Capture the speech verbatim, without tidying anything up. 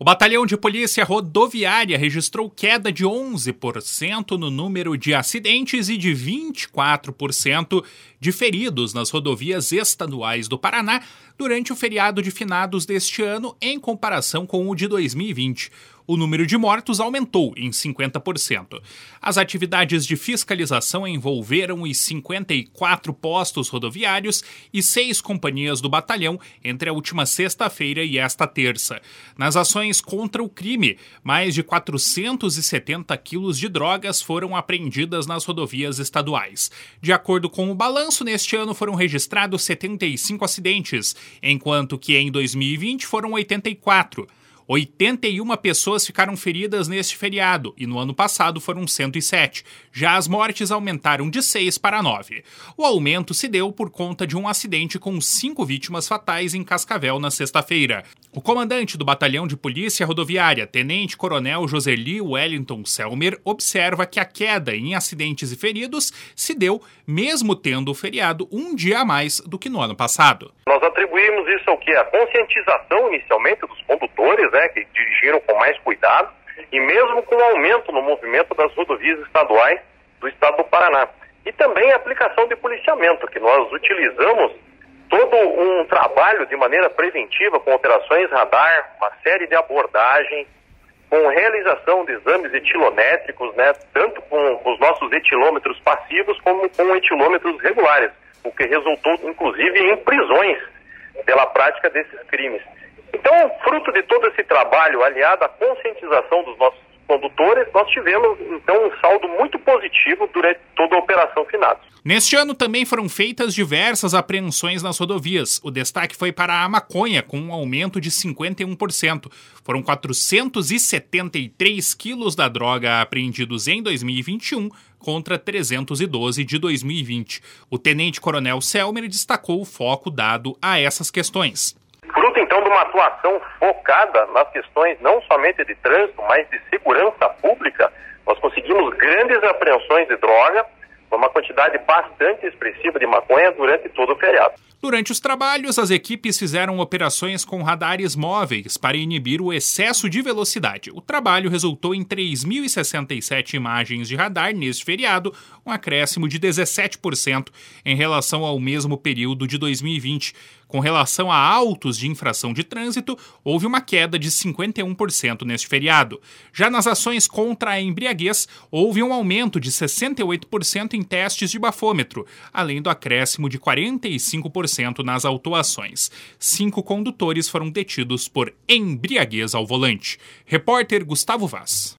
O Batalhão de Polícia Rodoviária registrou queda de onze por cento no número de acidentes e de vinte e quatro por cento de feridos nas rodovias estaduais do Paraná durante o feriado de finados deste ano em comparação com o de dois mil e vinte. O número de mortos aumentou em cinquenta por cento. As atividades de fiscalização envolveram os cinquenta e quatro postos rodoviários e seis companhias do batalhão entre a última sexta-feira e esta terça. Nas ações contra o crime, mais de quatrocentos e setenta quilos de drogas foram apreendidas nas rodovias estaduais. De acordo com o balanço, neste ano foram registrados setenta e cinco acidentes, enquanto que em dois mil e vinte foram oitenta e quatro. oitenta e uma pessoas ficaram feridas neste feriado e no ano passado foram cento e sete. Já as mortes aumentaram de seis para nove. O aumento se deu por conta de um acidente com cinco vítimas fatais em Cascavel na sexta-feira. O comandante do Batalhão de Polícia Rodoviária, Tenente Coronel Joserli Wellington Selmer, observa que a queda em acidentes e feridos se deu mesmo tendo o feriado um dia a mais do que no ano passado. Nós atribuímos isso ao que? A conscientização inicialmente dos condutores, né, que dirigiram com mais cuidado, e mesmo com o aumento no movimento das rodovias estaduais do estado do Paraná. E também a aplicação de policiamento, que nós utilizamos todo um trabalho de maneira preventiva, com operações radar, uma série de abordagens, com realização de exames etilométricos, né, tanto com, com os nossos etilômetros passivos como com etilômetros regulares, o que resultou inclusive em prisões pela prática desses crimes. Então, fruto de todo esse trabalho, aliado à conscientização dos nossos condutores, nós tivemos, então, um saldo muito positivo durante toda a Operação Finados. Neste ano também foram feitas diversas apreensões nas rodovias. O destaque foi para a maconha, com um aumento de cinquenta e um por cento. Foram quatrocentos e setenta e três quilos da droga apreendidos em dois mil e vinte e um, contra trezentos e doze de dois mil e vinte. O tenente-coronel Selmer destacou o foco dado a essas questões. Fruto, então, de uma atuação focada nas questões não somente de trânsito, mas de segurança pública, nós conseguimos grandes apreensões de droga, uma quantidade bastante expressiva de maconha durante todo o feriado. Durante os trabalhos, as equipes fizeram operações com radares móveis para inibir o excesso de velocidade. O trabalho resultou em três mil e sessenta e sete imagens de radar neste feriado, um acréscimo de dezessete por cento em relação ao mesmo período de dois mil e vinte. Com relação a autos de infração de trânsito, houve uma queda de cinquenta e um por cento neste feriado. Já nas ações contra a embriaguez, houve um aumento de sessenta e oito por cento em testes de bafômetro, além do acréscimo de quarenta e cinco por cento nas autuações. Cinco condutores foram detidos por embriaguez ao volante. Repórter Gustavo Vaz.